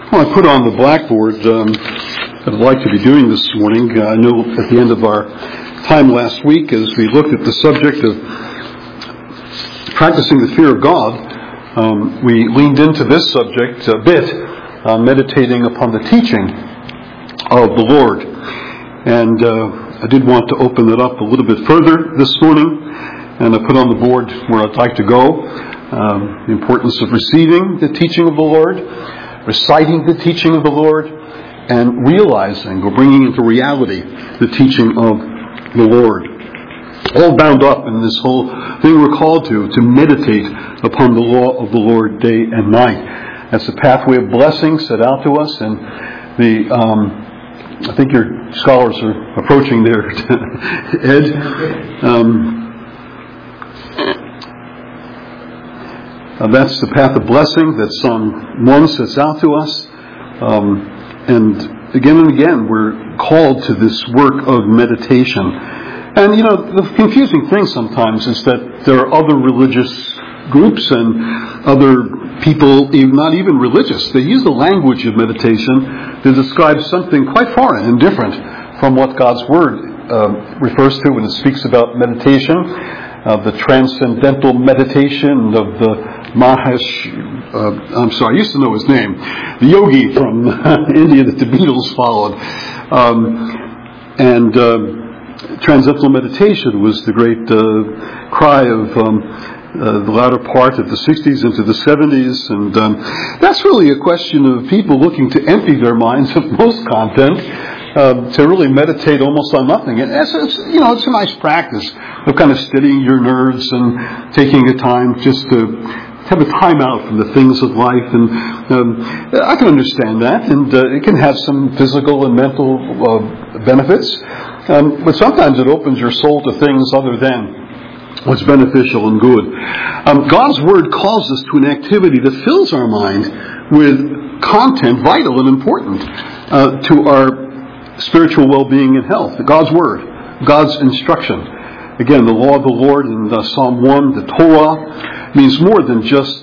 Well, I put on the blackboard that I'd like to be doing this morning. I know at the end of our time last week, as we looked at the subject of practicing the fear of God, we leaned into this subject a bit, meditating upon the teaching of the Lord. And I did want to open it up a little bit further this morning, and I put on the board where I'd like to go. The importance of receiving the teaching of the Lord, reciting the teaching of the Lord, and realizing or bringing into reality the teaching of the Lord. All bound up in this whole thing we're called to meditate upon the law of the Lord day and night. That's the pathway of blessing set out to us, and I think your scholars are approaching there, Ed. That's the path of blessing that Psalm 1 sets out to us. And again, we're called to this work of meditation. And, the confusing thing sometimes is that there are other religious groups and other people, not even religious. They use the language of meditation to describe something quite foreign and different from what God's Word refers to when it speaks about meditation, the transcendental meditation of the I used to know his name, the yogi from India that the Beatles followed. Transcendental meditation was the great cry of the latter part of the 60s into the 70s, and that's really a question of people looking to empty their minds of most content, to really meditate almost on nothing. And it's a nice practice of kind of steadying your nerves and taking a time just to have a time out from the things of life, and I can understand that, and it can have some physical and mental benefits, but sometimes it opens your soul to things other than what's beneficial and good. God's Word calls us to an activity that fills our mind with content vital and important to our spiritual well-being and health. God's Word, God's instruction. Again, the law of the Lord in Psalm 1, the Torah, means more than just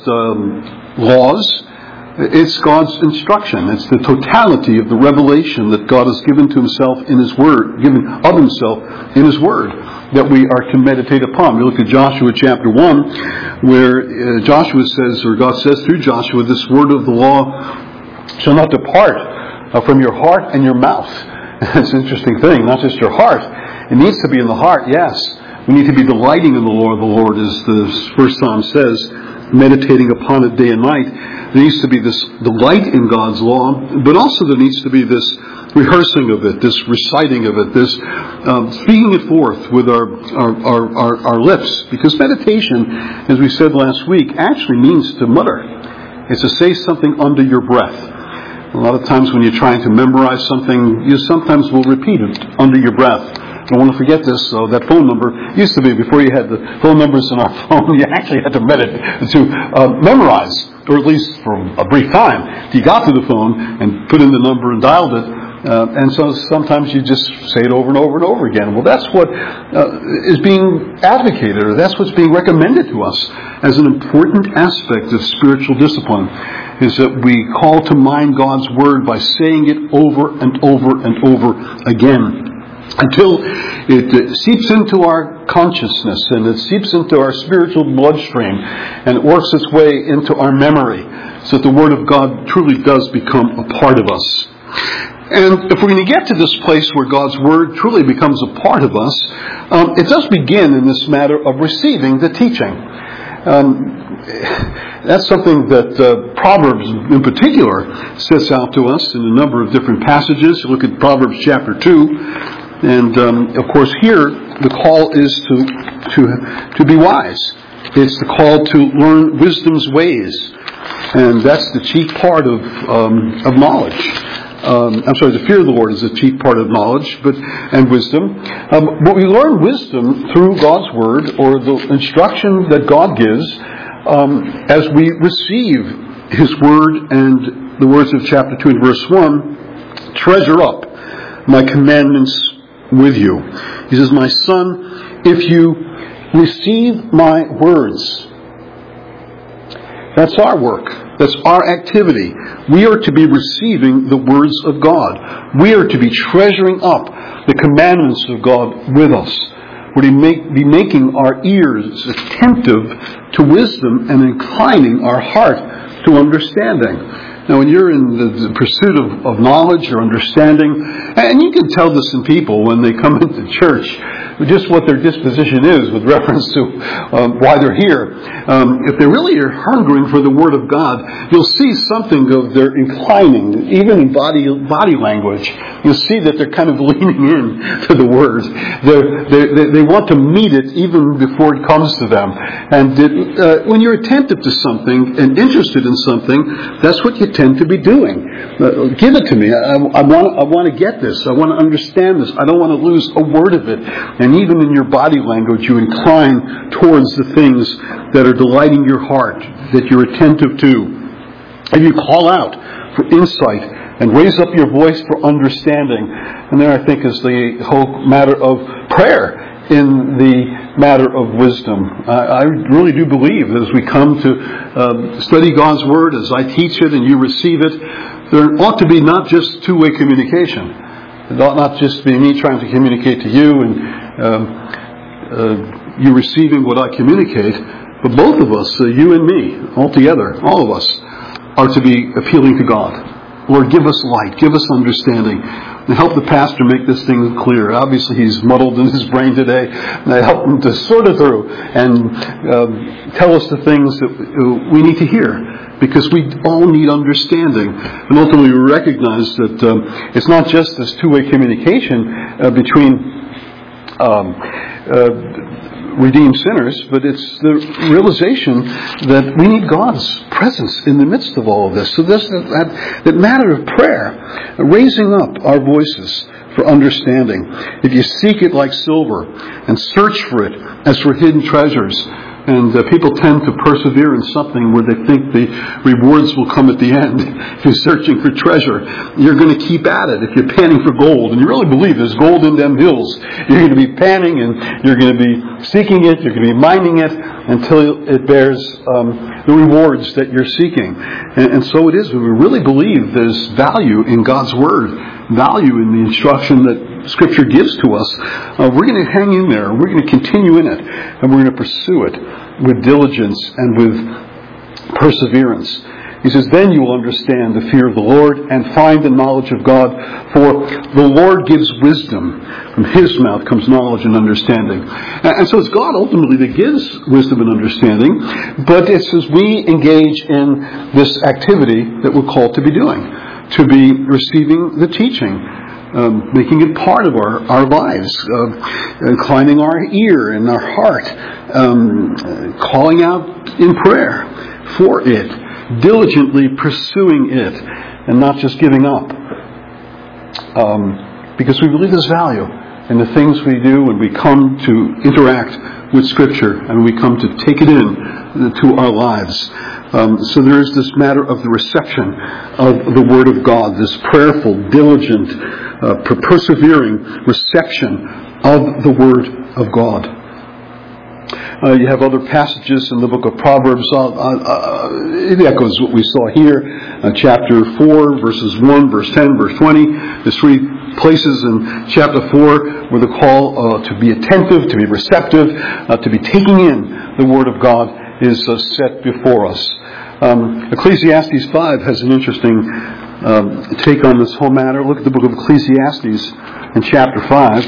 laws. It's God's instruction. It's the totality of the revelation that God has given to Himself in His Word, given of Himself in His Word, that we are to meditate upon. We look at Joshua chapter 1, where Joshua says, or God says through Joshua, this word of the law shall not depart from your heart and your mouth. It's an interesting thing, not just your heart. It needs to be in the heart, yes. We need to be delighting in the law of the Lord, as the first Psalm says, meditating upon it day and night. There needs to be this delight in God's law, but also there needs to be this rehearsing of it, this reciting of it, this speaking it forth with our lips. Because meditation, as we said last week, actually means to mutter. It's to say something under your breath. A lot of times when you're trying to memorize something, you sometimes will repeat it under your breath. I don't want to forget this. So that phone number used to be, before you had the phone numbers in our phone, you actually had to memorize, or at least for a brief time. You got to the phone and put in the number and dialed it. And so sometimes you just say it over and over and over again. Well, that's what is being advocated, or that's what's being recommended to us as an important aspect of spiritual discipline, is that we call to mind God's Word by saying it over and over and over again, until it seeps into our consciousness and it seeps into our spiritual bloodstream and it works its way into our memory, so that the Word of God truly does become a part of us. And if we're going to get to this place where God's Word truly becomes a part of us, it does begin in this matter of receiving the teaching. That's something that Proverbs in particular sets out to us in a number of different passages. You look at Proverbs chapter 2, and of course here the call is to be wise. It's the call to learn wisdom's ways, and that's the chief part of knowledge. The fear of the Lord is the chief part of knowledge, and wisdom. But we learn wisdom through God's Word, or the instruction that God gives, as we receive His Word. And the words of chapter 2 and verse 1, treasure up my commandments with you. He says, my son, if you receive my words That's our work. That's our activity. We are to be receiving the words of God. We are to be treasuring up the commandments of God with us. We're to be making our ears attentive to wisdom and inclining our heart to understanding. Now, when you're in the pursuit of knowledge or understanding, and you can tell this in people when they come into church, just what their disposition is with reference to why they're here. If they really are hungering for the Word of God, you'll see something of their inclining, even in body language. You'll see that they're kind of leaning in to the Word. They want to meet it even before it comes to them. And when you're attentive to something and interested in something, that's what you tend to be doing. Give it to me. I want to get this. I want to understand this. I don't want to lose a word of it. And even in your body language, you incline towards the things that are delighting your heart, that you're attentive to. And you call out for insight and raise up your voice for understanding. And there, I think, is the whole matter of prayer in the matter of wisdom. I really do believe that as we come to study God's Word, as I teach it and you receive it, there ought to be not just two-way communication. It ought not just be me trying to communicate to you and you receiving what I communicate, but both of us, you and me, all together, all of us, are to be appealing to God. Lord, give us light, give us understanding, and help the pastor make this thing clear. Obviously, he's muddled in his brain today, and I help him to sort it through and tell us the things that we need to hear, because we all need understanding. And ultimately, we recognize that it's not just this two-way communication between redeemed sinners, but it's the realization that we need God's presence in the midst of all of this. So this that matter of prayer, raising up our voices for understanding. If you seek it like silver and search for it as for hidden treasures, and people tend to persevere in something where they think the rewards will come at the end. If you're searching for treasure, you're going to keep at it. If you're panning for gold, and you really believe there's gold in them hills, you're going to be panning and you're going to be seeking it, you're going to be mining it until it bears the rewards that you're seeking. And so it is. We really believe there's value in God's Word, value in the instruction that Scripture gives to us. We're going to hang in there. We're going to continue in it. And we're going to pursue it with diligence and with perseverance. He says, then you will understand the fear of the Lord and find the knowledge of God. For the Lord gives wisdom. From His mouth comes knowledge and understanding. And so it's God ultimately that gives wisdom and understanding. But it's as we engage in this activity that we're called to be doing. To be receiving the teaching. Making it part of our lives, inclining our ear and our heart, calling out in prayer for it, diligently pursuing it, and not just giving up. Because we believe there's value in the things we do when we come to interact with Scripture and we come to take it in to our lives. So there is this matter of the reception of the Word of God, this prayerful, diligent, persevering reception of the Word of God. You have other passages in the book of Proverbs. It echoes what we saw here. Chapter 4, verses 1, verse 10, verse 20. There's three places in chapter 4 where the call to be attentive, to be receptive, to be taking in the Word of God is set before us. Ecclesiastes 5 has an interesting take on this whole matter. Look at the book of Ecclesiastes in chapter 5.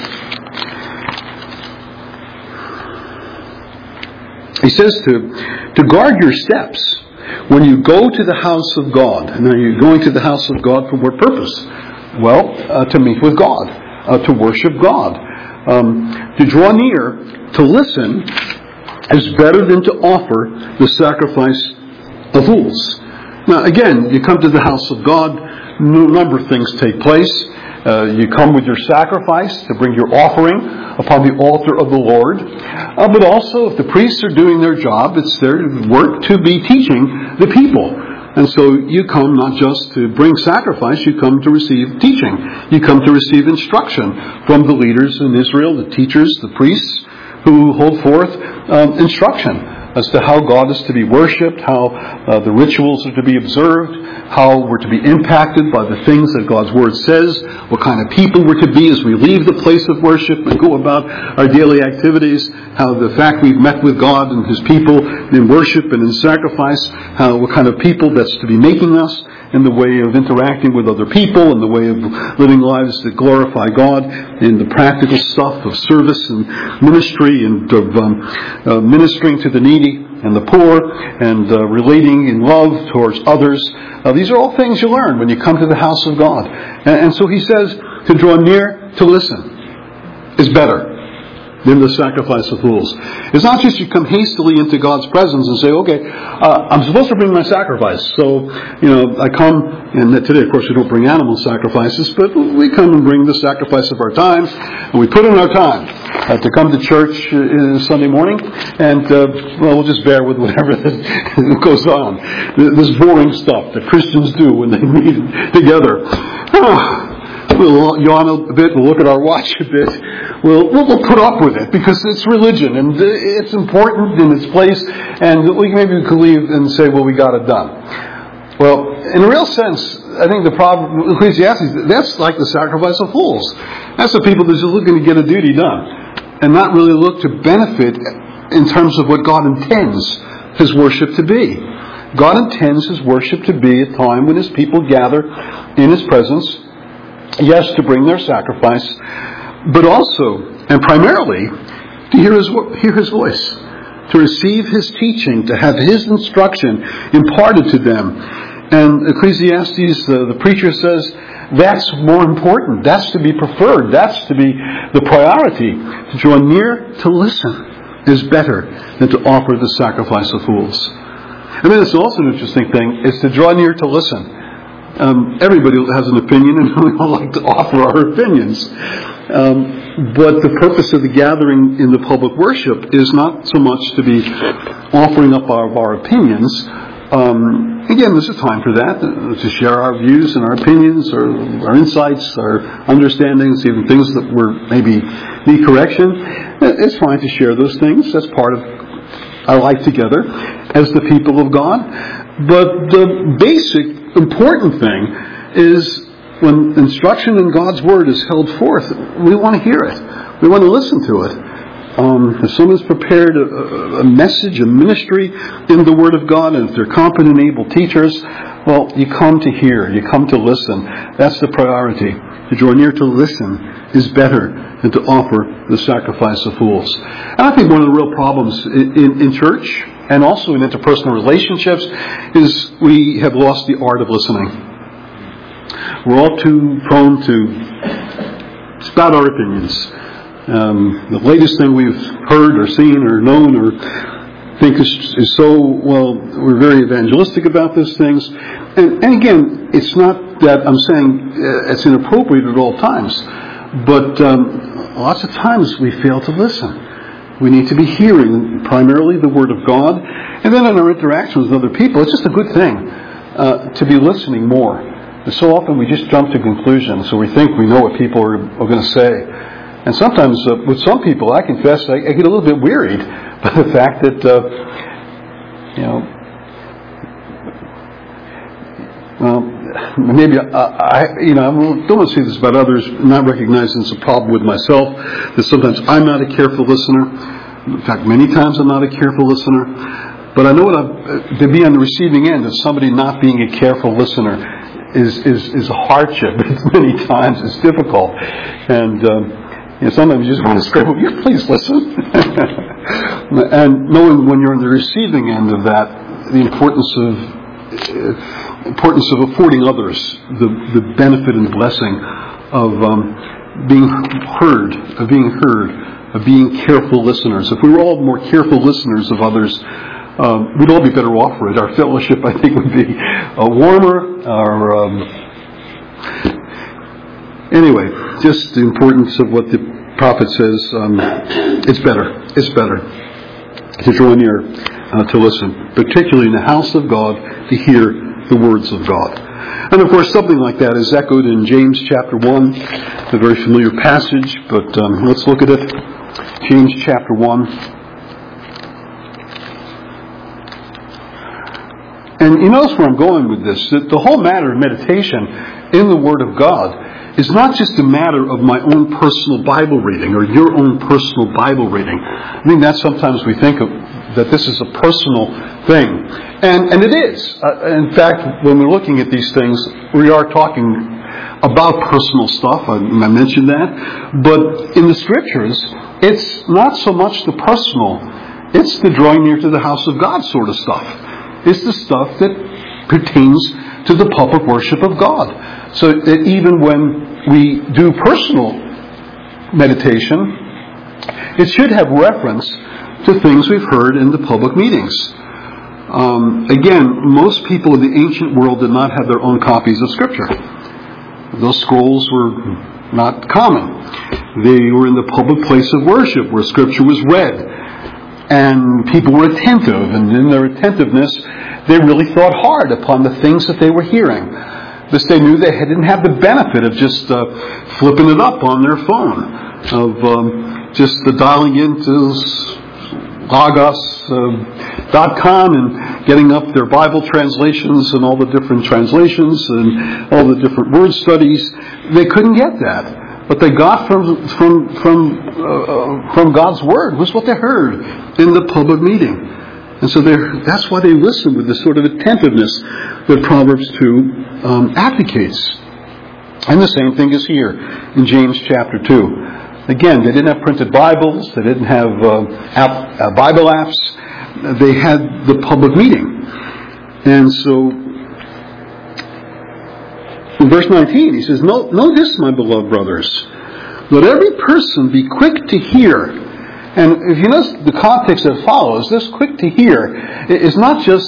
He says to guard your steps when you go to the house of God. Now, you're going to the house of God for what purpose? Well, to meet with God, to worship God. To draw near, to listen, is better than to offer the sacrifice of fools. Now, again, you come to the house of God, a number of things take place. You come with your sacrifice to bring your offering upon the altar of the Lord. But also, if the priests are doing their job, it's their work to be teaching the people. And so you come not just to bring sacrifice, you come to receive teaching. You come to receive instruction from the leaders in Israel, the teachers, the priests, who hold forth instruction as to how God is to be worshipped, how the rituals are to be observed, how we're to be impacted by the things that God's Word says, what kind of people we're to be as we leave the place of worship and go about our daily activities, how the fact we've met with God and His people in worship and in sacrifice, what kind of people that's to be making us in the way of interacting with other people, in the way of living lives that glorify God, in the practical stuff of service and ministry and of ministering to the needy and the poor and relating in love towards others. These are all things you learn when you come to the house of God. And so he says to draw near to listen is better than the sacrifice of fools. It's not just you come hastily into God's presence and say, okay, I'm supposed to bring my sacrifice. So, I come, and today, of course, we don't bring animal sacrifices, but we come and bring the sacrifice of our time, and we put in our time to come to church Sunday morning, and, we'll just bear with whatever goes on. This boring stuff that Christians do when they meet together. We'll yawn a bit, we'll look at our watch a bit, we'll put up with it because it's religion and it's important in its place, and maybe we could leave and say, well, we got it done. Well, in a real sense, I think the problem with Ecclesiastes, that's like the sacrifice of fools. That's the people that are looking to get a duty done and not really look to benefit in terms of what God intends His worship to be. God intends His worship to be a time when His people gather in His presence, yes, to bring their sacrifice, but also, and primarily, to hear His voice, to receive His teaching, to have His instruction imparted to them. And Ecclesiastes, the preacher says, that's more important. That's to be preferred. That's to be the priority. To draw near to listen is better than to offer the sacrifice of fools. I mean, it's also an interesting thing, is to draw near to listen. Everybody has an opinion, and we all like to offer our opinions. But the purpose of the gathering in the public worship is not so much to be offering up our opinions. Again, there's a time for that, to share our views and our opinions, or our insights, our understandings, even things that maybe need correction. It's fine to share those things. That's part of our life together as the people of God. But the basic important thing is when instruction in God's Word is held forth, we want to hear it. We want to listen to it. If someone's prepared a message, a ministry in the Word of God, and if they're competent, able teachers, well, you come to hear, you come to listen. That's the priority. To draw near to listen is better than to offer the sacrifice of fools. And I think one of the real problems in church, and also in interpersonal relationships, is we have lost the art of listening. We're all too prone to spout our opinions. The latest thing we've heard or seen or known or think is so, we're very evangelistic about those things. And again, it's not that I'm saying it's inappropriate at all times, but lots of times we fail to listen. We need to be hearing primarily the Word of God, and then in our interactions with other people, it's just a good thing to be listening more. And so often we just jump to conclusions, so we think we know what people are going to say. And sometimes with some people, I confess, I get a little bit wearied by the fact that, maybe I don't want to say this about others, not recognizing it's a problem with myself, that sometimes I'm not a careful listener. In fact, many times I'm not a careful listener. But I know to be on the receiving end of somebody not being a careful listener is a hardship. Many times it's difficult. And sometimes you just want to scream, will you please listen? And knowing when you're on the receiving end of that, the importance of affording others the benefit and blessing of being heard, of being careful listeners. If we were all more careful listeners of others, we'd all be better off for it. Our fellowship, I think, would be warmer. Anyway, just the importance of what the prophet says. It's better to draw near to listen, particularly in the house of God, to hear the words of God. And of course, something like that is echoed in James chapter 1, a very familiar passage, but let's look at it. James chapter 1. And you notice where I'm going with this, that the whole matter of meditation in the Word of God is not just a matter of my own personal Bible reading or your own personal Bible reading. I think that sometimes we think of that this is a personal thing. And it is. In fact, when we're looking at these things, we are talking about personal stuff. I mentioned that. But in the Scriptures, it's not so much the personal. It's the drawing near to the house of God sort of stuff. It's the stuff that pertains to the public worship of God. So that even when we do personal meditation, it should have reference to things we've heard in the public meetings. Again, most people in the ancient world did not have their own copies of Scripture. Those scrolls were not common. They were in the public place of worship where Scripture was read. And people were attentive, and in their attentiveness, they really thought hard upon the things that they were hearing. Because they knew they didn't have the benefit of just flipping it up on their phone, of just dialing into Logos.com and getting up their Bible translations and all the different translations and all the different word studies. They couldn't get that. What they got from God's Word was what they heard in the public meeting. And so that's why they listened with this sort of attentiveness that Proverbs 2 advocates. And the same thing is here in James chapter 2. Again, they didn't have printed Bibles. They didn't have Bible apps. They had the public meeting. And so in verse 19, he says, Know this, my beloved brothers. Let every person be quick to hear. And if you notice the context that follows, this quick to hear is not just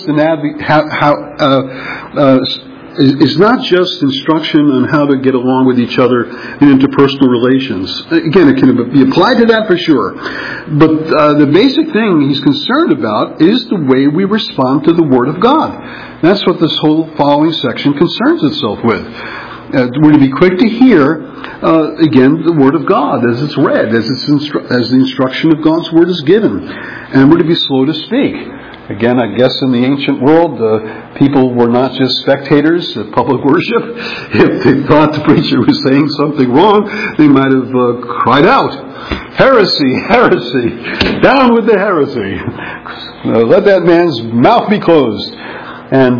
is not just instruction on how to get along with each other in interpersonal relations. Again, it can be applied to that for sure. But the basic thing he's concerned about is the way we respond to the Word of God. That's what this whole following section concerns itself with. We're to be quick to hear, again, the Word of God as it's read, as the instruction of God's Word is given. And we're to be slow to speak. Again, I guess in the ancient world, people were not just spectators at public worship. If they thought the preacher was saying something wrong, they might have cried out, "Heresy, heresy, down with the heresy. Let that man's mouth be closed." And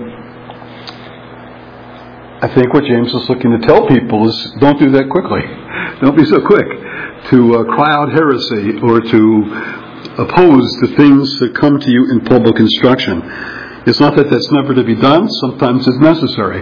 I think what James is looking to tell people is don't do that quickly. Don't be so quick to cry out heresy or to oppose the things that come to you in public instruction. It's not that that's never to be done. Sometimes it's necessary.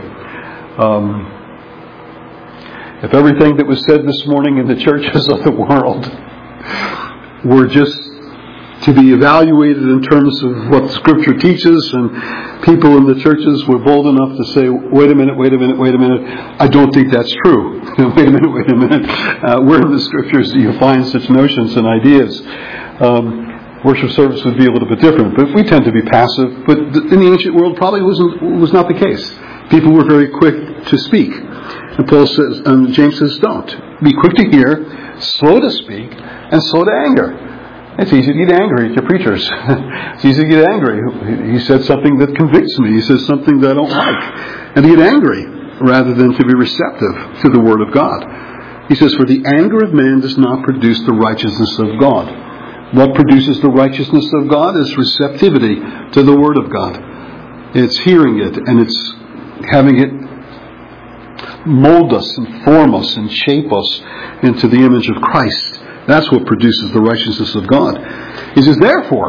If everything that was said this morning in the churches of the world were just to be evaluated in terms of what Scripture teaches, and people in the churches were bold enough to say, wait a minute, I don't think that's true. Wait a minute. Where in the Scriptures do you find such notions and ideas? Worship service would be a little bit different, but we tend to be passive. But in the ancient world, probably was not the case. People were very quick to speak, and James says, don't be quick to hear, slow to speak, and slow to anger. It's easy to get angry at your preachers. It's easy to get angry. He said something that convicts me. He says something that I don't like, and to get angry rather than to be receptive to the Word of God. He says, for the anger of man does not produce the righteousness of God. What produces the righteousness of God is receptivity to the Word of God. It's hearing it, and it's having it mold us and form us and shape us into the image of Christ. That's what produces the righteousness of God. He says, therefore,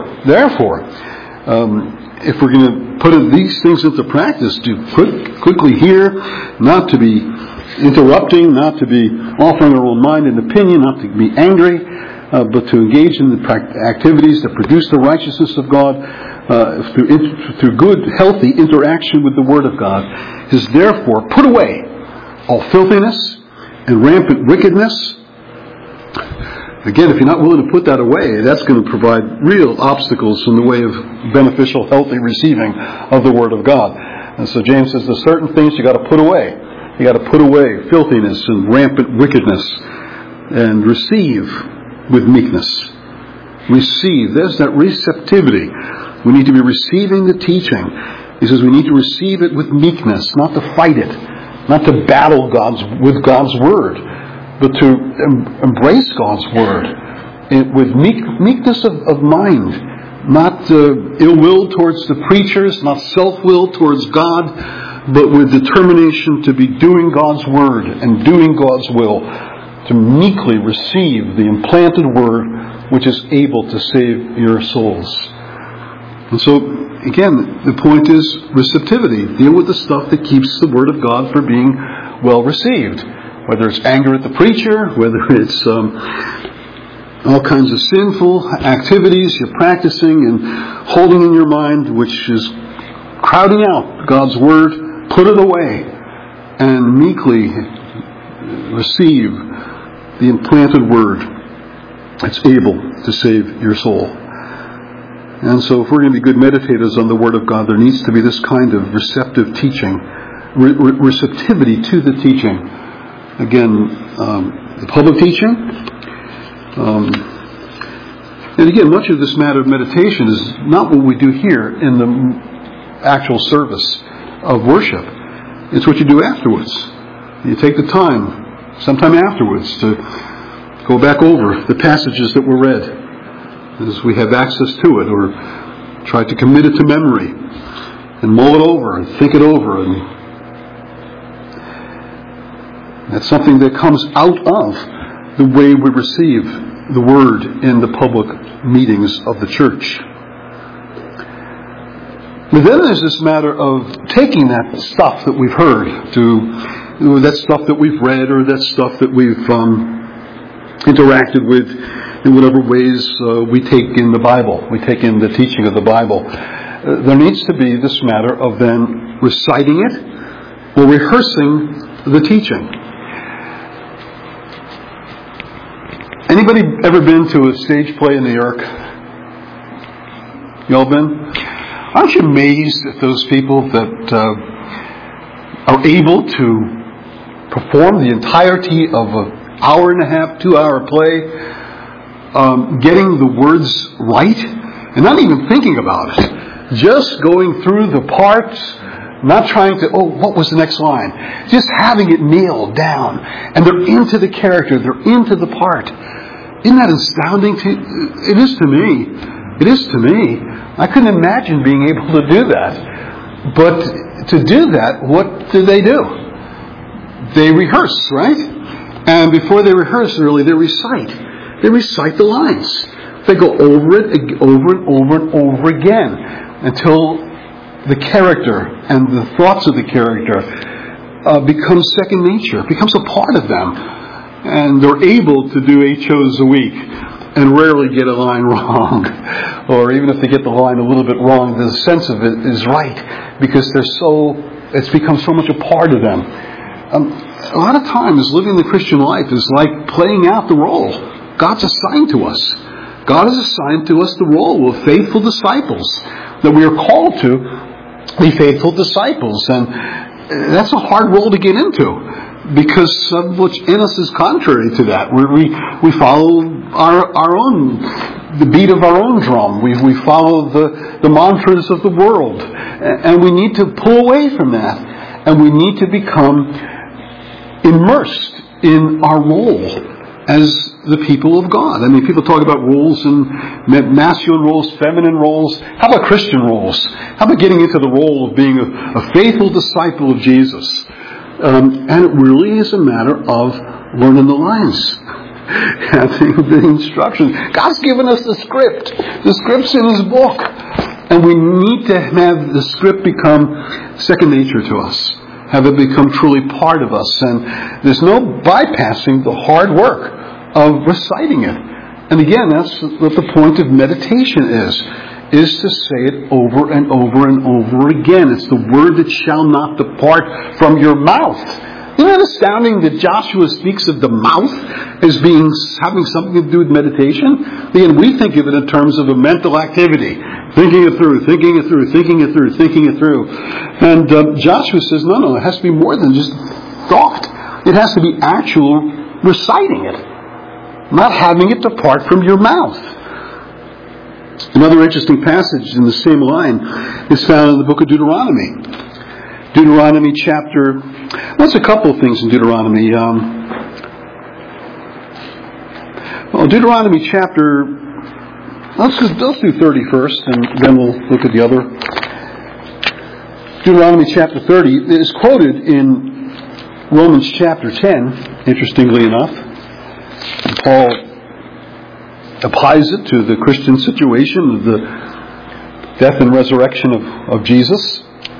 if we're going to put these things into practice, to quickly hear, not to be interrupting, not to be offering our own mind and opinion, not to be angry, but to engage in the activities that produce the righteousness of God through good, healthy interaction with the Word of God. He says, therefore, put away all filthiness and rampant wickedness. Again, if you're not willing to put that away, that's going to provide real obstacles in the way of beneficial, healthy receiving of the Word of God. And so James says there's certain things you got to put away. You got to put away filthiness and rampant wickedness and receive with meekness. Receive. There's that receptivity. We need to be receiving the teaching. He says we need to receive it with meekness, not to fight it, not to battle with God's Word, but to embrace God's Word with meekness of mind. Not ill will towards the preachers, not self-will towards God, but with determination to be doing God's Word and doing God's will, to meekly receive the implanted Word which is able to save your souls. And so, again, the point is receptivity. Deal with the stuff that keeps the Word of God from being well received. Whether it's anger at the preacher, whether it's all kinds of sinful activities you're practicing and holding in your mind, which is crowding out God's Word, put it away and meekly receive the implanted Word that's able to save your soul. And so if we're going to be good meditators on the Word of God, there needs to be this kind of receptive teaching, receptivity to the teaching. Again, the public teaching. And again, much of this matter of meditation is not what we do here in the actual service of worship. It's what you do afterwards. You take the time, sometime afterwards, to go back over the passages that were read, as we have access to it, or try to commit it to memory, and mull it over, and think it over. And that's something that comes out of the way we receive the Word in the public meetings of the church. But then there's this matter of taking that stuff that we've heard, that stuff that we've read, or that stuff that we've interacted with in whatever ways we take in the Bible, we take in the teaching of the Bible. There needs to be this matter of then reciting it or rehearsing the teaching. Anybody ever been to a stage play in New York? You all been? Aren't you amazed at those people that are able to perform the entirety of an hour and a half, 2-hour play, getting the words right, and not even thinking about it, just going through the parts, not trying to, what was the next line? Just having it nailed down. And they're into the character, they're into the part. Isn't that astounding to you? It is to me. It is to me. I couldn't imagine being able to do that. But to do that, what do? They rehearse, right? And before they rehearse, really, they recite. They recite the lines. They go over it over and over and over again until the character and the thoughts of the character becomes second nature, becomes a part of them. And they're able to do 8 shows a week and rarely get a line wrong. Or even if they get the line a little bit wrong, the sense of it is right because it's become so much a part of them. A lot of times living the Christian life is like playing out the role God's assigned to us. God has assigned to us the role of faithful disciples, that we are called to be faithful disciples. And that's a hard role to get into, because much in us is contrary to that. We follow our own, the beat of our own drum. We follow the mantras of the world. And we need to pull away from that. And we need to become immersed in our role as the people of God. I mean, people talk about roles and masculine roles, feminine roles. How about Christian roles? How about getting into the role of being a faithful disciple of Jesus? And it really is a matter of learning the lines, having the instructions. God's given us the script. The script's in His book. And we need to have the script become second nature to us. Have it become truly part of us. And there's no bypassing the hard work of reciting it. And again, that's what the point of meditation is to say it over and over and over again. It's the word that shall not depart from your mouth. Isn't it astounding that Joshua speaks of the mouth as having something to do with meditation? Again, we think of it in terms of a mental activity. Thinking it through, thinking it through, thinking it through, thinking it through. And Joshua says, no, it has to be more than just thought. It has to be actual reciting it. Not having it depart from your mouth. Another interesting passage in the same line is found in the book of Deuteronomy. Deuteronomy chapter... There's a couple of things in Deuteronomy. Deuteronomy chapter... Let's do 30 first, and then we'll look at the other. Deuteronomy chapter 30 is quoted in Romans chapter 10, interestingly enough. Paul applies it to the Christian situation of the death and resurrection of Jesus.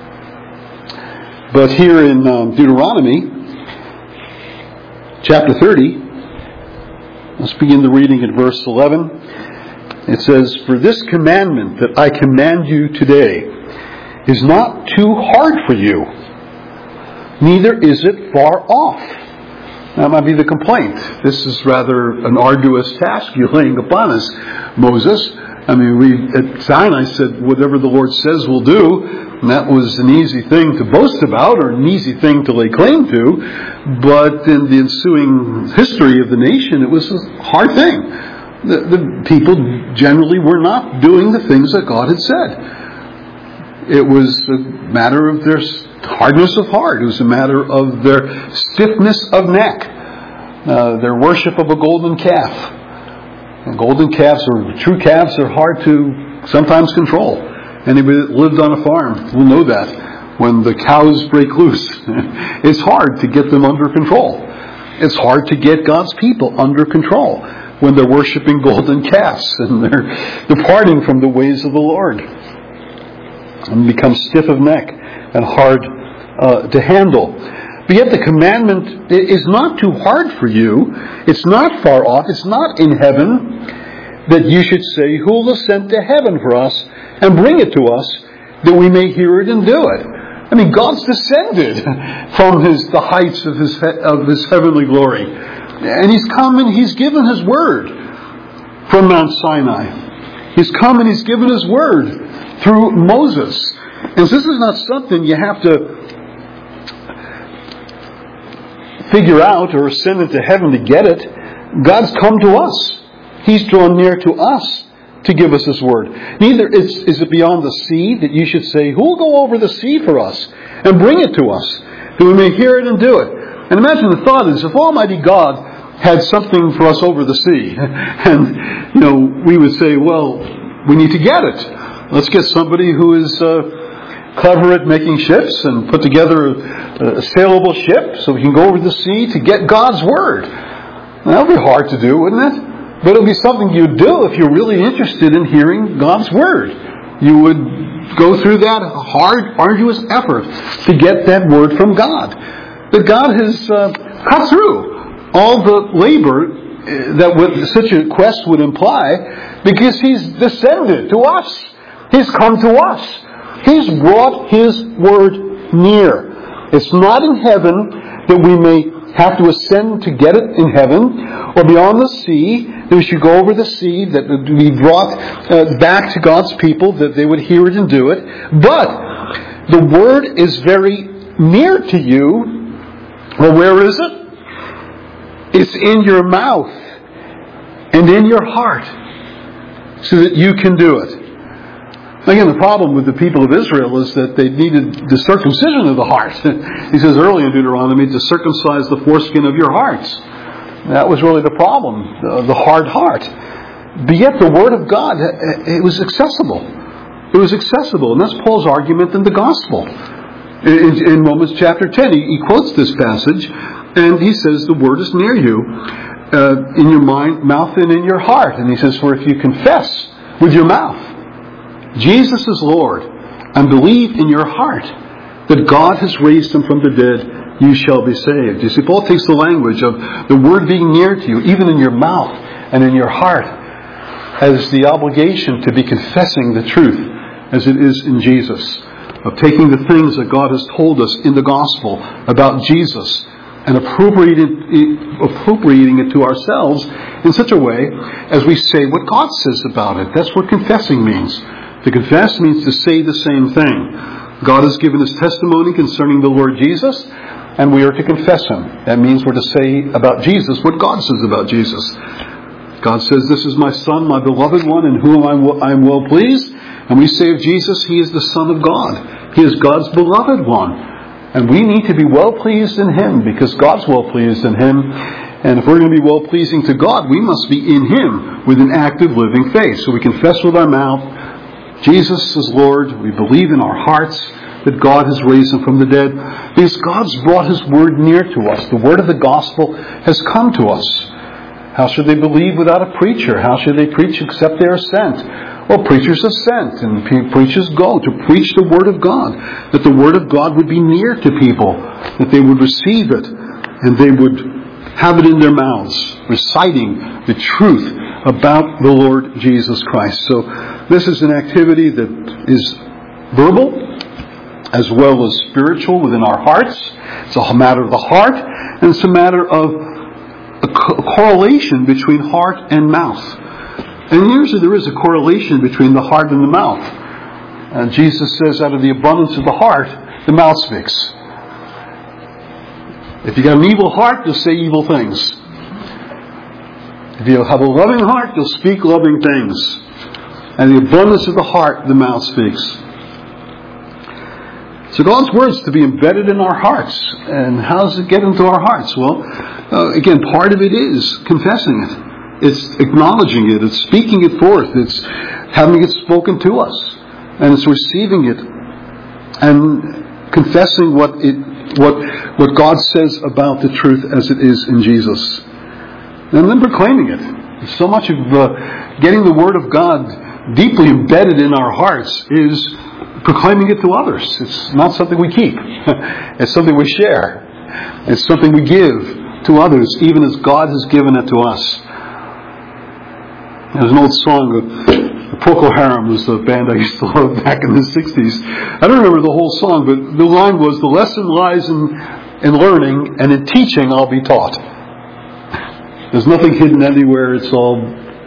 But here in Deuteronomy chapter 30, let's begin the reading at verse 11. It says, "For this commandment that I command you today is not too hard for you, neither is it far off." That might be the complaint. This is rather an arduous task you're laying upon us, Moses. I mean, we at Sinai said, whatever the Lord says we'll do, and that was an easy thing to boast about, or an easy thing to lay claim to. But in the ensuing history of the nation, it was a hard thing. The people generally were not doing the things that God had said. It was a matter of their hardness of heart. It was a matter of their stiffness of neck. Their worship of a golden calf. And golden calves, or true calves, are hard to sometimes control. Anybody that lived on a farm will know that. When the cows break loose, it's hard to get them under control. It's hard to get God's people under control when they're worshiping golden calves and they're departing from the ways of the Lord, and become stiff of neck and hard to handle. But yet the commandment is not too hard for you. It's not far off. It's not in heaven, that you should say, "Who will ascend to heaven for us and bring it to us, that we may hear it and do it?" I mean, God's descended from the heights of his heavenly glory. And He's come and He's given His word from Mount Sinai. He's come and He's given His word through Moses. And so this is not something you have to figure out or ascend into heaven to get it. God's come to us. He's drawn near to us to give us His word. Neither is it beyond the sea that you should say, "Who will go over the sea for us and bring it to us, that we may hear it and do it?" And imagine the thought is, if Almighty God had something for us over the sea, and we would say, "Well, we need to get it. Let's get somebody who is clever at making ships and put together a sailable ship so we can go over the sea to get God's word." That would be hard to do, wouldn't it? But it would be something you'd do if you're really interested in hearing God's word. You would go through that hard, arduous effort to get that word from God. But God has cut through all the labor that such a quest would imply, because He's descended to us. He's come to us. He's brought His word near. It's not in heaven that we may have to ascend to get it in heaven, or beyond the sea, that we should go over the sea, that would be brought back to God's people, that they would hear it and do it. But the word is very near to you. Well, where is it? It's in your mouth and in your heart, so that you can do it. Again, the problem with the people of Israel is that they needed the circumcision of the heart. He says early in Deuteronomy to circumcise the foreskin of your hearts. That was really the problem, the hard heart. But yet the Word of God, it was accessible. It was accessible. And that's Paul's argument in the Gospel. In Romans chapter 10, he quotes this passage, and he says the Word is near you, in your mouth and in your heart. And he says, "For if you confess with your mouth Jesus is Lord, and believe in your heart that God has raised Him from the dead, you shall be saved." You see, Paul takes the language of the word being near to you, even in your mouth and in your heart, as the obligation to be confessing the truth as it is in Jesus, of taking the things that God has told us in the gospel about Jesus and appropriating it to ourselves in such a way as we say what God says about it. That's what confessing means. To confess means to say the same thing. God has given His testimony concerning the Lord Jesus, and we are to confess Him. That means we're to say about Jesus what God says about Jesus. God says, "This is my Son, my beloved one, in whom I am well pleased." And we say of Jesus, He is the Son of God. He is God's beloved one. And we need to be well pleased in Him because God's well pleased in Him. And if we're going to be well pleasing to God, we must be in Him with an active living faith. So we confess with our mouth, Jesus is Lord. We believe in our hearts that God has raised Him from the dead. Because God's brought His word near to us. The word of the gospel has come to us. How should they believe without a preacher? How should they preach except they are sent? Well, preachers are sent, and preachers go to preach the Word of God. That the Word of God would be near to people. That they would receive it, and they would have it in their mouths, reciting the truth about the Lord Jesus Christ. So this is an activity that is verbal, as well as spiritual within our hearts. It's a matter of the heart, and it's a matter of a correlation between heart and mouth. And usually there is a correlation between the heart and the mouth. And Jesus says, out of the abundance of the heart, the mouth speaks. If you got an evil heart, you'll say evil things. If you have a loving heart, you'll speak loving things. And the abundance of the heart, the mouth speaks. So God's Word is to be embedded in our hearts. And how does it get into our hearts? Well, again, part of it is confessing it. It's acknowledging it. It's speaking it forth. It's having it spoken to us. And it's receiving it. And confessing what God says about the truth as it is in Jesus. And then proclaiming it. So much of getting the Word of God deeply embedded in our hearts is proclaiming it to others. It's not something we keep. It's something we share. It's something we give to others, even as God has given it to us. There's an old song, the Procol Harum was the band I used to love back in the 60s. I don't remember the whole song, but the line was, "The lesson lies in learning, and in teaching I'll be taught." There's nothing hidden anywhere. It's all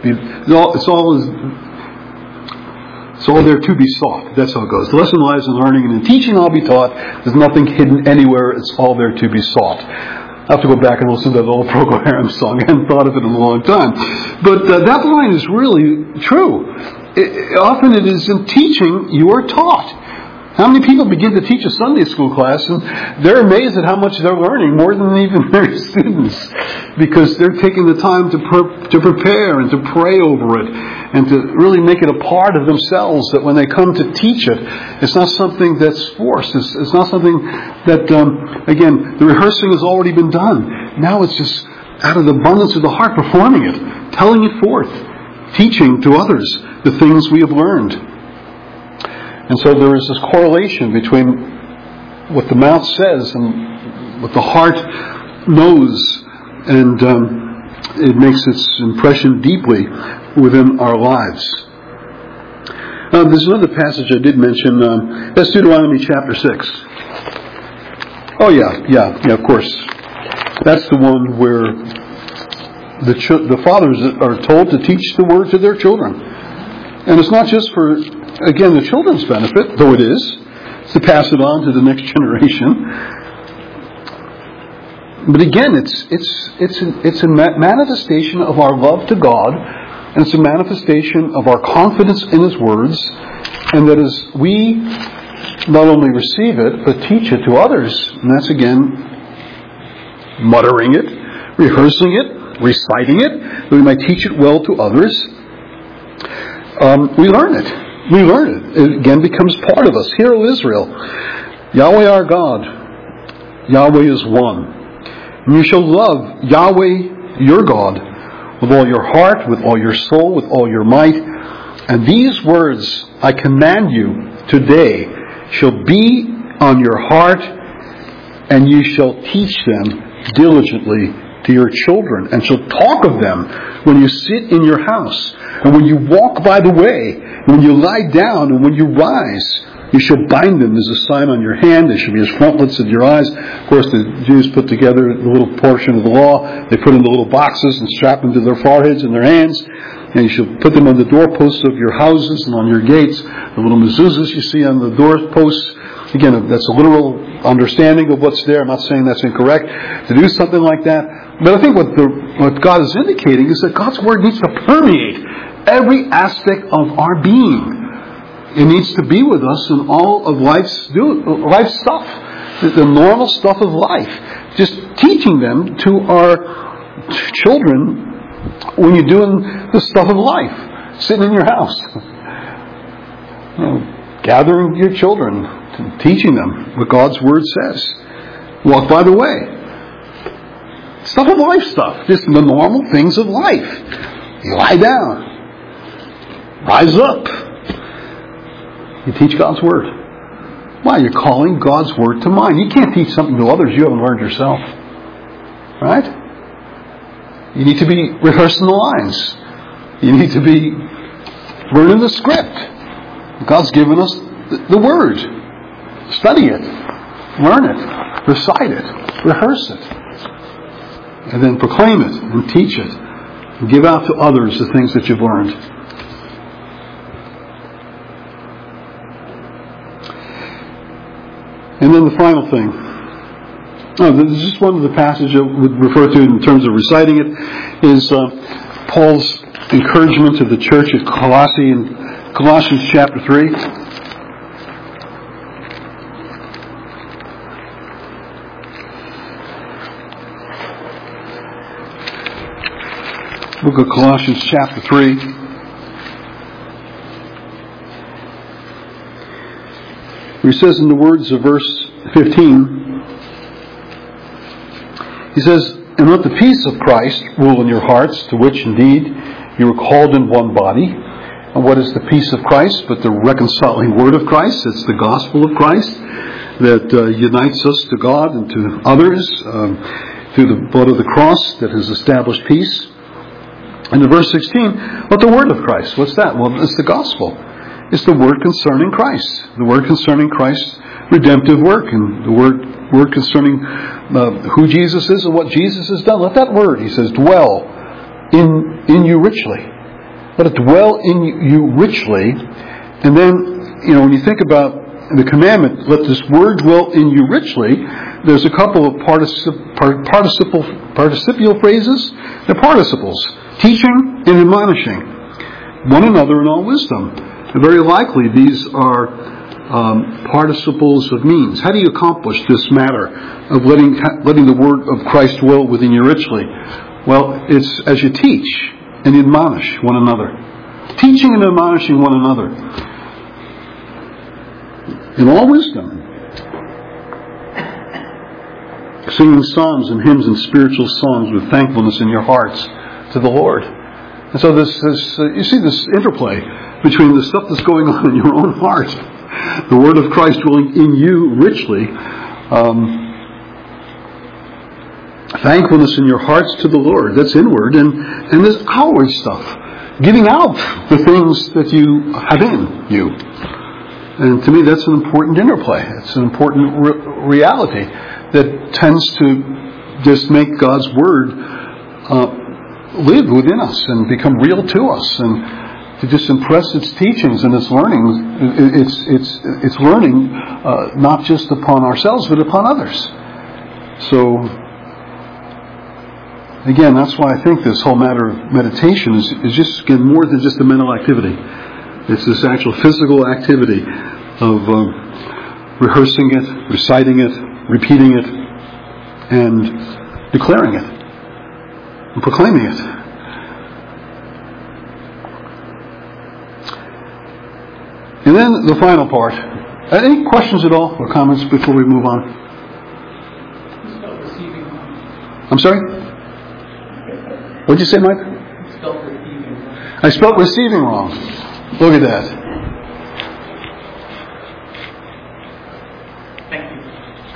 there to be sought. That's how it goes. The lesson lies in learning, and in teaching I'll be taught. There's nothing hidden anywhere. It's all there to be sought. I have to go back and listen to that old Procol Harum song. I hadn't thought of it in a long time. But that line is really true. Often it is in teaching you are taught. How many people begin to teach a Sunday school class and they're amazed at how much they're learning, more than even their students, because they're taking the time to prepare and to pray over it and to really make it a part of themselves, that when they come to teach it, it's not something that's forced. It's not something that, again, the rehearsing has already been done. Now it's just out of the abundance of the heart, performing it, telling it forth, teaching to others the things we have learned. And so there is this correlation between what the mouth says and what the heart knows, and it makes its impression deeply within our lives. There's another passage I did mention. That's Deuteronomy chapter 6. Oh yeah, of course. That's the one where the fathers are told to teach the word to their children. And it's not just for, again, the children's benefit, though it is, to pass it on to the next generation. But again, it's a manifestation of our love to God, and it's a manifestation of our confidence in His words, and that as we not only receive it, but teach it to others, and that's again muttering it, rehearsing it, reciting it, that we might teach it well to others. We learn it. It again becomes part of us. Hear, O Israel, Yahweh our God, Yahweh is one. And you shall love Yahweh your God with all your heart, with all your soul, with all your might. And these words I command you today shall be on your heart, and you shall teach them diligently to your children, and shall talk of them when you sit in your house, and when you walk by the way, when you lie down, and when you rise. You shall bind them as a sign on your hand. They shall be as frontlets of your eyes. Of course, the Jews put together the little portion of the law. They put in the little boxes and strap them to their foreheads and their hands. And you shall put them on the doorposts of your houses and on your gates. The little mezuzahs you see on the doorposts. Again, that's a literal understanding of what's there. I'm not saying that's incorrect. To do something like that, But I think what God is indicating is that God's Word needs to permeate every aspect of our being. It needs to be with us in all of life's stuff, the normal stuff of life. Just teaching them to our children when you're doing the stuff of life, sitting in your house, gathering your children, teaching them what God's Word says. Walk by the way. Stuff of life stuff. Just the normal things of life. You lie down. Rise up. You teach God's Word. Why? You're calling God's Word to mind. You can't teach something to others you haven't learned yourself. Right? You need to be rehearsing the lines. You need to be learning the script. God's given us the Word. Study it. Learn it. Recite it. Rehearse it. And then proclaim it and teach it. And give out to others the things that you've learned. And then the final thing. This is just one of the passages I would refer to in terms of reciting it, is Paul's encouragement to the church at Colossae in Colossians chapter 3. Book of Colossians chapter 3. Where he says in the words of verse 15, he says, "And let the peace of Christ rule in your hearts, to which indeed you were called in one body." And what is the peace of Christ but the reconciling word of Christ? It's the gospel of Christ that unites us to God and to others through the blood of the cross that has established peace. And in verse 16, but the word of Christ, what's that? Well, it's the gospel. It's the word concerning Christ. The word concerning Christ's redemptive work, and the word concerning who Jesus is and what Jesus has done. Let that word, he says, dwell in you richly. Let it dwell in you richly. And then, when you think about the commandment, let this word dwell in you richly, there's a couple of participial phrases. They're participles. Teaching and admonishing one another in all wisdom. And very likely these are participles of means. How do you accomplish this matter of letting the word of Christ dwell within you richly? Well, it's as you teach and admonish one another. Teaching and admonishing one another. In all wisdom. Singing psalms and hymns and spiritual songs with thankfulness in your hearts to the Lord. And so this you see this interplay between the stuff that's going on in your own heart, the word of Christ dwelling in you richly, thankfulness in your hearts to the Lord, that's inward, and this outward stuff, giving out the things that you have in you. And to me that's an important interplay. It's an important reality that tends to just make God's word live within us and become real to us, and to just impress its teachings and its learning, its learning not just upon ourselves but upon others. So again, that's why I think this whole matter of meditation is just more than just a mental activity. It's this actual physical activity of rehearsing it, reciting it, repeating it, and declaring it. And proclaiming it. And then the final part. Any questions at all or comments before we move on? You spelled receiving wrong. I'm sorry? What did you say, Mike? You spelled receiving wrong. I spelled receiving wrong. Look at that. Thank you.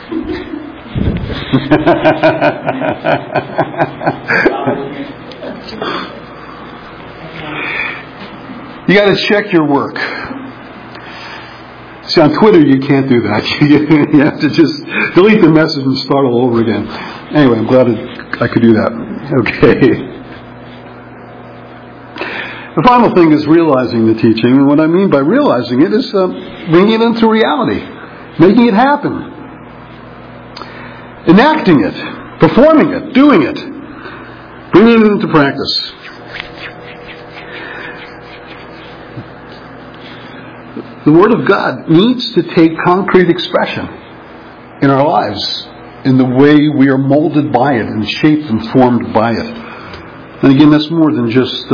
You got to check your work. See, on Twitter you can't do that. You have to just delete the message and start all over again. Anyway, I'm glad I could do that. Okay. The final thing is realizing the teaching, and what I mean by realizing it is bringing it into reality, making it happen, enacting it, performing it, doing it. Bringing it into practice. The Word of God needs to take concrete expression in our lives, in the way we are molded by it and shaped and formed by it. And again, that's more than just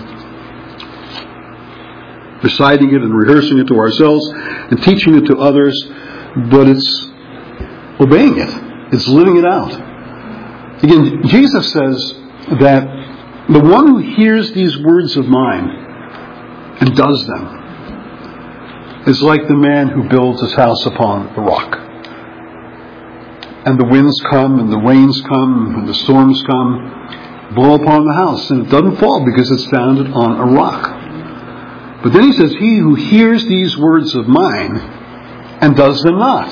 reciting it and rehearsing it to ourselves and teaching it to others, but it's obeying it. It's living it out. Again, Jesus says that the one who hears these words of mine and does them is like the man who builds his house upon the rock. And the winds come, and the rains come, and the storms come, blow upon the house, and it doesn't fall because it's founded on a rock. But then he says, he who hears these words of mine and does them not.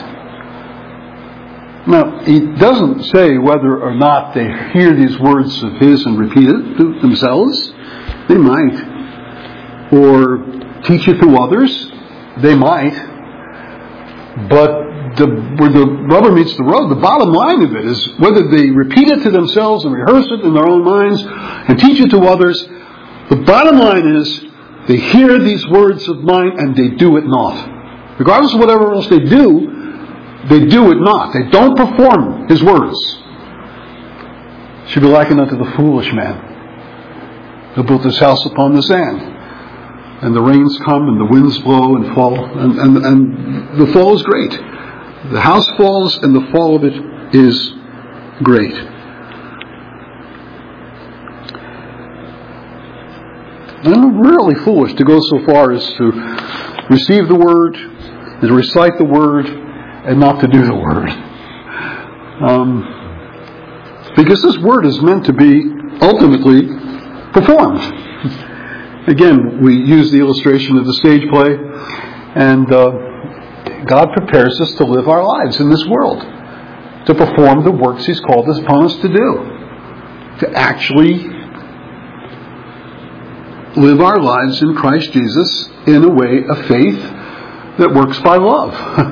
Now, he doesn't say whether or not they hear these words of his and repeat it to themselves. They might. Or teach it to others. They might. But where the rubber meets the road, the bottom line of it is whether they repeat it to themselves and rehearse it in their own minds and teach it to others, the bottom line is they hear these words of mine and they do it not. Regardless of whatever else they do it not. They don't perform his words. Should be likened unto the foolish man who built his house upon the sand. And the rains come and the winds blow and fall, and the fall is great. The house falls and the fall of it is great. And I'm really foolish to go so far as to receive the Word, and to recite the Word, and not to do the Word. Because this Word is meant to be ultimately performed. Again, we use the illustration of the stage play, and God prepares us to live our lives in this world, to perform the works He's called upon us to do, to actually live our lives in Christ Jesus in a way of faith that works by love.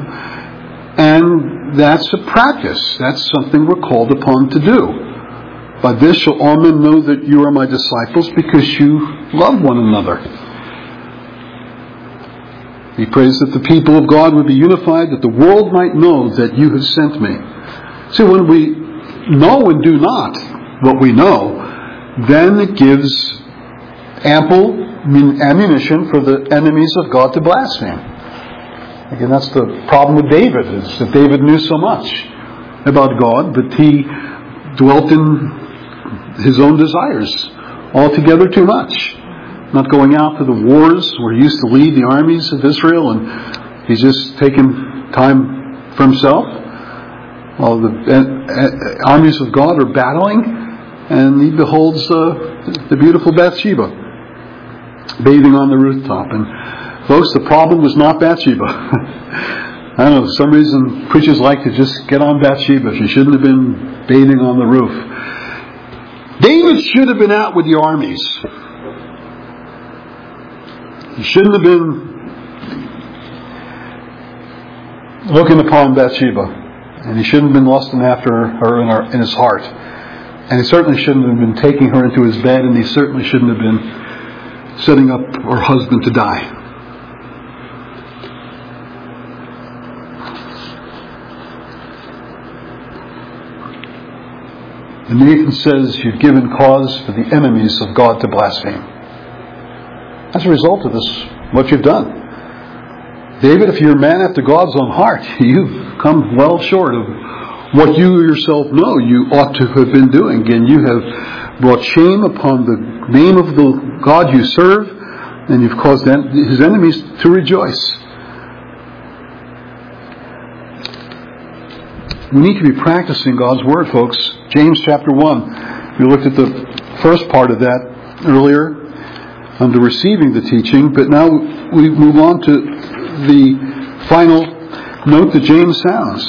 And that's a practice. That's something we're called upon to do. By this shall all men know that you are my disciples, because you love one another. He prays that the people of God would be unified, that the world might know that you have sent me. See, when we know and do not what we know, then it gives ample ammunition for the enemies of God to blaspheme. Again, that's the problem with David, is that David knew so much about God, but he dwelt in his own desires altogether too much. Not going out to the wars where he used to lead the armies of Israel, and he's just taking time for himself while the armies of God are battling, and he beholds the beautiful Bathsheba bathing on the rooftop. And folks, the problem was not Bathsheba. I don't know, for some reason preachers like to just get on Bathsheba. She shouldn't have been bathing on the roof. David should have been out with the armies. He shouldn't have been looking upon Bathsheba. And he shouldn't have been lusting after her in his heart. And he certainly shouldn't have been taking her into his bed, and he certainly shouldn't have been setting up her husband to die. And Nathan says, you've given cause for the enemies of God to blaspheme. As a result of this, what you've done. David, if you're a man after God's own heart, you've come well short of what you yourself know you ought to have been doing. Again, you have brought shame upon the name of the God you serve, and you've caused his enemies to rejoice. We need to be practicing God's Word, folks. James chapter 1. We looked at the first part of that earlier under receiving the teaching, but now we move on to the final note that James sounds.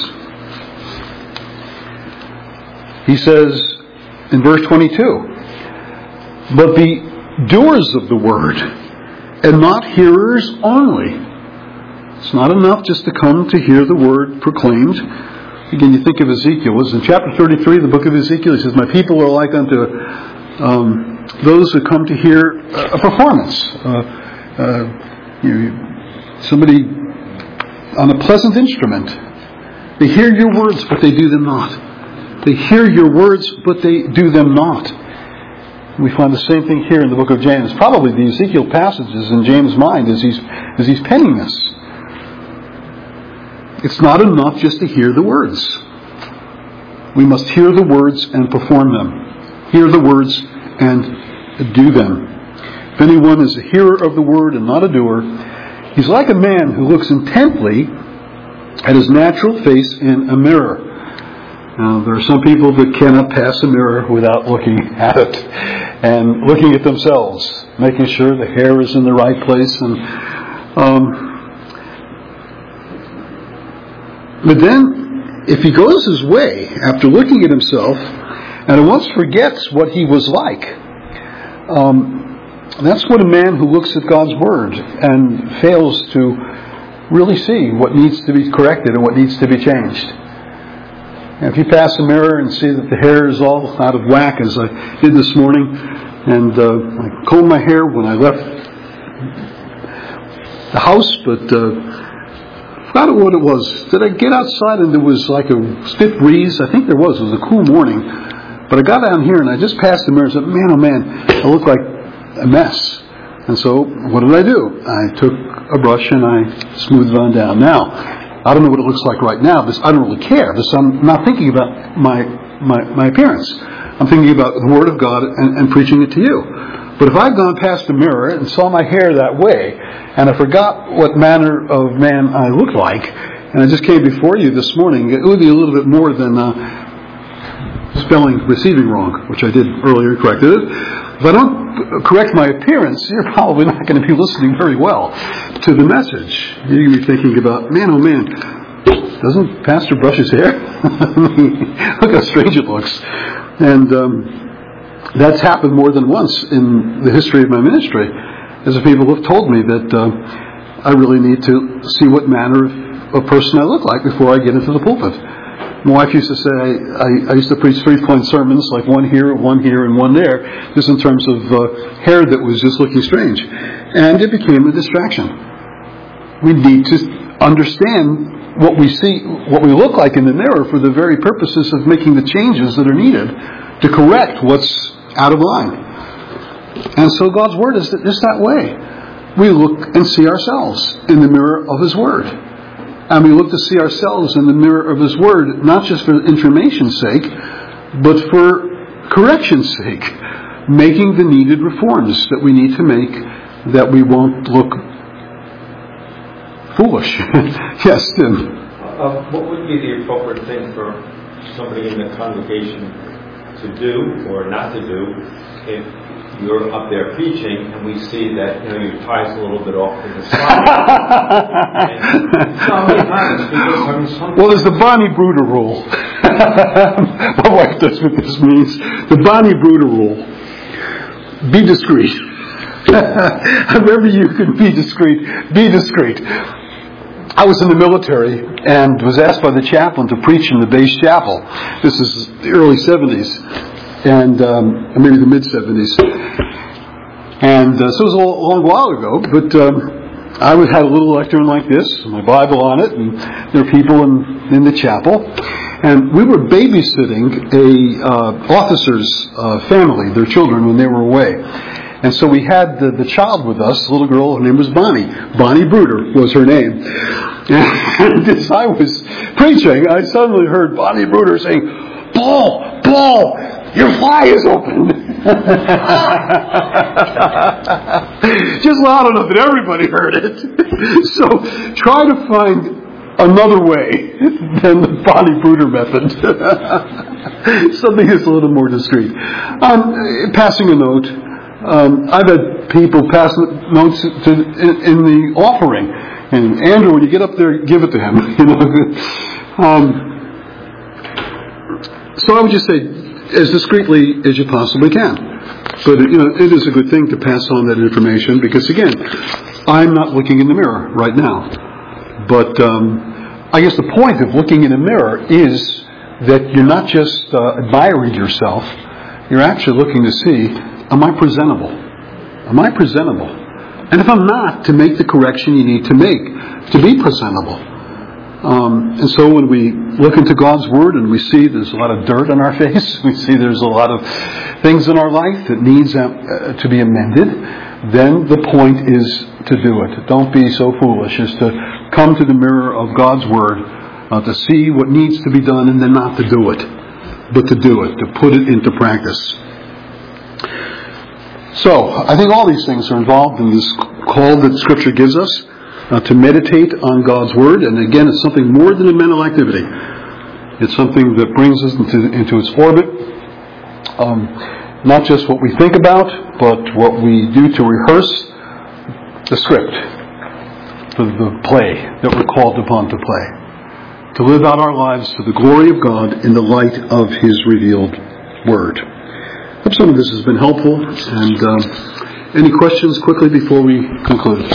He says in verse 22, but be doers of the Word, and not hearers only. It's not enough just to come to hear the Word proclaimed. Again, you think of Ezekiel. It was in chapter 33, the book of Ezekiel. He says, my people are like unto those who come to hear a performance. Somebody on a pleasant instrument. They hear your words, but they do them not. They hear your words, but they do them not. We find the same thing here in the book of James. Probably the Ezekiel passages in James' mind as he's penning this. It's not enough just to hear the words. We must hear the words and perform them. Hear the words and do them. If anyone is a hearer of the word and not a doer, he's like a man who looks intently at his natural face in a mirror. Now, there are some people that cannot pass a mirror without looking at it and looking at themselves, making sure the hair is in the right place. But then, if he goes his way after looking at himself and at once forgets what he was like, that's what a man who looks at God's Word and fails to really see what needs to be corrected and what needs to be changed. And if you pass a mirror and see that the hair is all out of whack, as I did this morning, and I combed my hair when I left the house, but I forgot what it was. Did I get outside and there was like a stiff breeze? I think there was. It was a cool morning. But I got down here and I just passed the mirror and said, man, oh man, I look like a mess. And so, what did I do? I took a brush and I smoothed it on down. Now, I don't know what it looks like right now. I don't really care. I'm not thinking about my appearance. I'm thinking about the Word of God and preaching it to you. But if I'd gone past the mirror and saw my hair that way, and I forgot what manner of man I looked like, and I just came before you this morning, it would be a little bit more than spelling receiving wrong, which I did earlier, corrected it. If I don't correct my appearance, you're probably not going to be listening very well to the message. You're going to be thinking about, man, oh man, doesn't Pastor brush his hair? Look how strange it looks. And that's happened more than once in the history of my ministry, as people have told me that I really need to see what manner of person I look like before I get into the pulpit. My wife used to say I used to preach 3-point sermons, like one here, and one there, just in terms of hair that was just looking strange. And it became a distraction. We need to understand what we see, what we look like in the mirror for the very purposes of making the changes that are needed to correct what's out of line. And so God's Word is just that way. We look and see ourselves in the mirror of His Word. And we look to see ourselves in the mirror of His Word, not just for information's sake, but for correction's sake, making the needed reforms that we need to make, that we won't look foolish. Yes, Tim. What would be the appropriate thing for somebody in the congregation to do or not to do if you're up there preaching and we see that your tie's a little bit off to the side? Well, there's the Bonnie Bruder rule. My wife knows what this means. The Bonnie Bruder rule. Be discreet. However you can be discreet, be discreet. I was in the military and was asked by the chaplain to preach in the base chapel. This is the early 70s. And maybe the mid-70s. And so it was a long while ago, but I had a little lectern like this, my Bible on it, and there were people in the chapel. And we were babysitting a officer's family, their children, when they were away. And so we had the child with us, a little girl, her name was Bonnie. Bonnie Bruder was her name. And as I was preaching, I suddenly heard Bonnie Bruder saying, Paul, your fly is open. Just loud enough that everybody heard it. So try to find another way than the Bonnie Bruder method. Something that's a little more discreet. Passing a note. I've had people pass notes in the offering. And Andrew, when you get up there, give it to him. So I would just say, as discreetly as you possibly can. But it is a good thing to pass on that information because, again, I'm not looking in the mirror right now. But I guess the point of looking in a mirror is that you're not just admiring yourself, You're actually looking to see, am I presentable? Am I presentable? And if I'm not, to make the correction you need to make to be presentable. And so when we look into God's Word and we see there's a lot of dirt on our face, we see there's a lot of things in our life that needs to be amended, then the point is to do it. Don't be so foolish as to come to the mirror of God's Word to see what needs to be done and then not to do it, but to do it, to put it into practice. So, I think all these things are involved in this call that Scripture gives us to meditate on God's Word. And again, it's something more than a mental activity. It's something that brings us into its orbit. Not just what we think about, but what we do to rehearse the script, the play that we're called upon to play. To live out our lives to the glory of God in the light of His revealed Word. I hope some of this has been helpful. And any questions quickly before we conclude?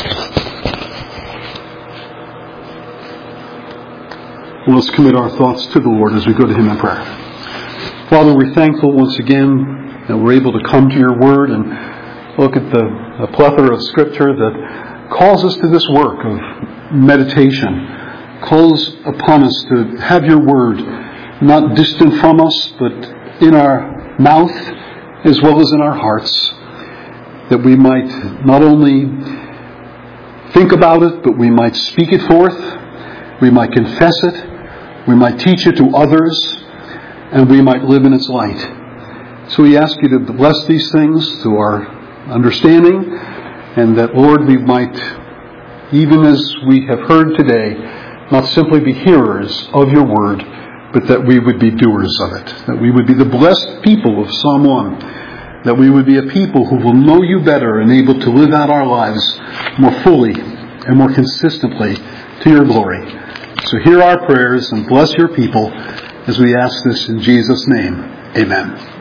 Well, let's commit our thoughts to the Lord as we go to Him in prayer. Father, we're thankful once again that we're able to come to Your Word and look at the plethora of Scripture that calls us to this work of meditation, calls upon us to have Your Word not distant from us, but in our mouth as well as in our hearts, that we might not only think about it, but we might speak it forth, we might confess it, we might teach it to others, and we might live in its light. So we ask You to bless these things to our understanding, and that, Lord, we might, even as we have heard today, not simply be hearers of Your Word, but that we would be doers of it. That we would be the blessed people of Psalm 1. That we would be a people who will know You better and able to live out our lives more fully and more consistently to Your glory. So hear our prayers and bless Your people as we ask this in Jesus' name. Amen.